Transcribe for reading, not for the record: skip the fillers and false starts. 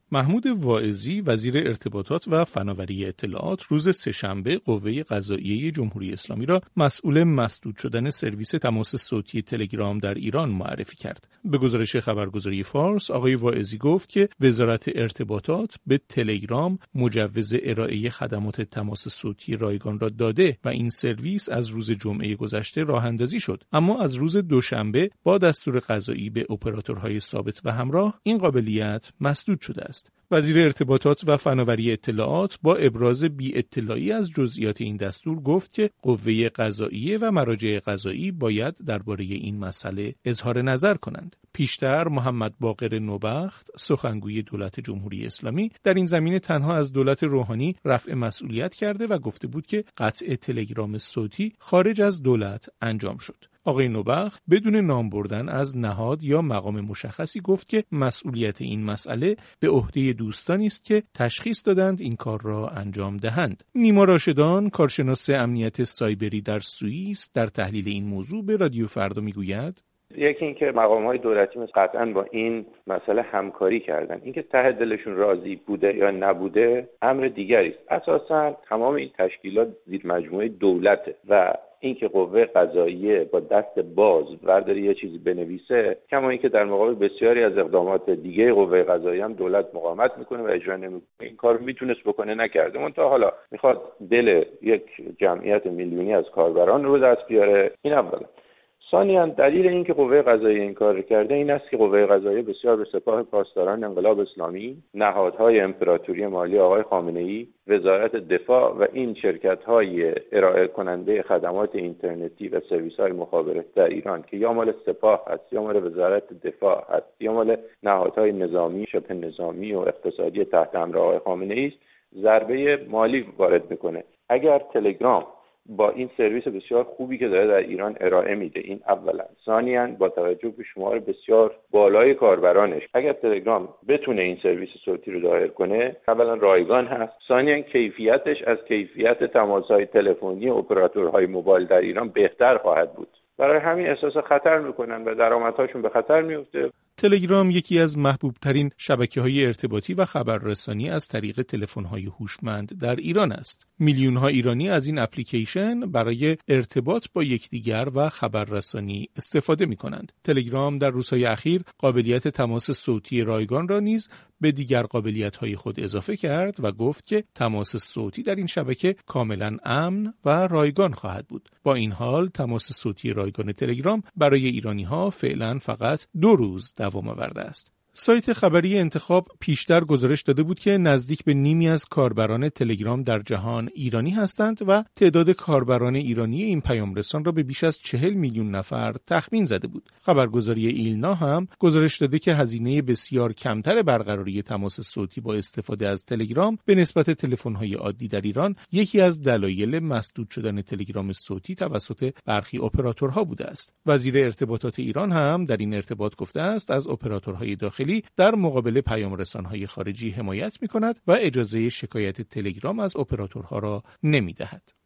محمود واعظی وزیر ارتباطات و فناوری اطلاعات روز سه‌شنبه قوه قضاییه جمهوری اسلامی را مسئول مسدود شدن سرویس تماس صوتی تلگرام در ایران معرفی کرد. به گزارش خبرگزاری فارس، آقای واعظی گفت که وزارت ارتباطات به تلگرام مجوز ارائه خدمات تماس صوتی رایگان را داده و این سرویس از روز جمعه گذشته راه اندازی شد، اما از روز دوشنبه با دستور قضایی به اپراتورهای ثابت و همراه این قابلیت مسدود شده است. وزیر ارتباطات و فناوری اطلاعات با ابراز بی‌اطلاعی از جزئیات این دستور گفت که قوه قضاییه و مراجع قضایی باید درباره این مسئله اظهار نظر کنند. پیشتر محمد باقر نوبخت سخنگوی دولت جمهوری اسلامی در این زمینه تنها از دولت روحانی رفع مسئولیت کرده و گفته بود که قطع تلگرام صوتی خارج از دولت انجام شد. آقای نوبخت بدون نام بردن از نهاد یا مقام مشخصی گفت که مسئولیت این مسئله به عهده دوستانی است که تشخیص دادند این کار را انجام دهند. نیما راشدان، کارشناس امنیت سایبری در سوئیس، در تحلیل این موضوع به رادیو فردا میگوید: یکی اینکه مقام‌های دولتی قطعاً با این مسئله همکاری کردن. اینکه ته دلشون راضی بوده یا نبوده امر دیگری است. اساساً تمام این تشکیلات زیر مجموعه دولته و اینکه قوه قضاییه با دست باز برداره یه چیزی بنویسه، کما اینکه در مقابل بسیاری از اقدامات دیگه قوه قضاییه هم دولت مقاومت میکنه و اجرا نمیکنه. این کارو میتونست بکنه، نکرده. منتها حالا میخواد دل یک جمعیت میلیونی از کاربران رو دست بیاره. این اولا. ثانیاً دلیل اینکه قوه قضاییه این کار کرده این است که قوه قضاییه بسیار به سپاه پاسداران انقلاب اسلامی، نهادهای امپراتوری مالی آقای خامنه‌ای، وزارت دفاع و این شرکت‌های ارائه کننده خدمات اینترنتی و سرویس‌های مخابرات در ایران که یا مال سپاه هست یا مال وزارت دفاع هست یا مال نهادهای نظامی، شبه نظامی و اقتصادی تحت امر آقای خامنه‌ای است، ضربه مالی وارد میکنه. اگر تلگرام با این سرویس بسیار خوبی که داره در ایران ارائه میده، این اولا. ثانیاً با توجه به شمار بسیار بالای کاربرانش، اگر تلگرام بتونه این سرویس صوتی رو ظاهر کنه، اولا رایگان هست، ثانیاً کیفیتش از کیفیت تماس‌های تلفنی اپراتورهای موبایل در ایران بهتر خواهد بود. برای همین احساس خطر میکنن و درآمدهاشون به خطر میفته. تلگرام یکی از محبوب ترین شبکه‌های ارتباطی و خبررسانی از طریق تلفن‌های هوشمند در ایران است. میلیون‌ها ایرانی از این اپلیکیشن برای ارتباط با یکدیگر و خبررسانی استفاده می‌کنند. تلگرام در روزهای اخیر قابلیت تماس صوتی رایگان را نیز به دیگر قابلیت‌های خود اضافه کرد و گفت که تماس صوتی در این شبکه کاملاً امن و رایگان خواهد بود. با این حال تماس صوتی رایگان تلگرام برای ایرانی‌ها فعلاً فقط 2 روز دوام آورده است. سایت خبری انتخاب پیشتر گزارش داده بود که نزدیک به نیمی از کاربران تلگرام در جهان ایرانی هستند و تعداد کاربران ایرانی این پیامرسان را به بیش از 40 میلیون نفر تخمین زده بود. خبرگزاری ایلنا هم گزارش داده که هزینه بسیار کمتر برقراری تماس صوتی با استفاده از تلگرام به نسبت تلفن‌های عادی در ایران یکی از دلایل مسدود شدن تلگرام صوتی توسط برخی اپراتورها بوده است. وزیر ارتباطات ایران هم در این ارتباط گفته است از اپراتورهای داخلی در مقابل پیامرسان‌های خارجی حمایت می‌کند و اجازه شکایت تلگرام از اپراتورها را نمی‌دهد.